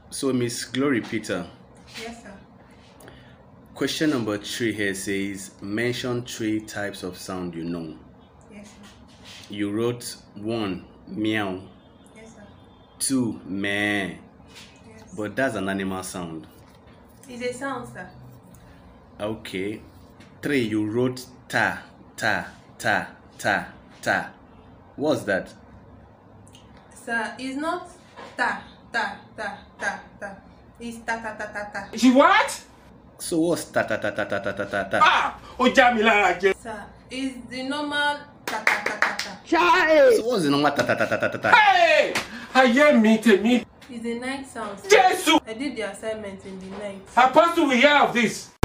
So, Miss Glory Peter, Yes, sir. question number 3 here says, mention 3 types of sound you know. Yes, sir. You wrote 1, meow, Yes, sir. 2, meh, Yes. but that's an animal sound. It's a sound, sir. Okay. 3, you wrote ta, ta, ta, ta, ta. What's that? Sir, it's not ta, ta, ta, ta, ta. It's ta, ta, ta, ta, ta. She what? So what's ta ta ta ta ta ta ta ta ta? Ah! Oh, Jamila. Sir, it's the normal ta, ta, ta, ta, ta. So what's the number ta ta ta ta ta ta ta? Hey! I hear me. It's the night sound, sir. Jesus! I did the assignment in the night. Apostle will hear of this.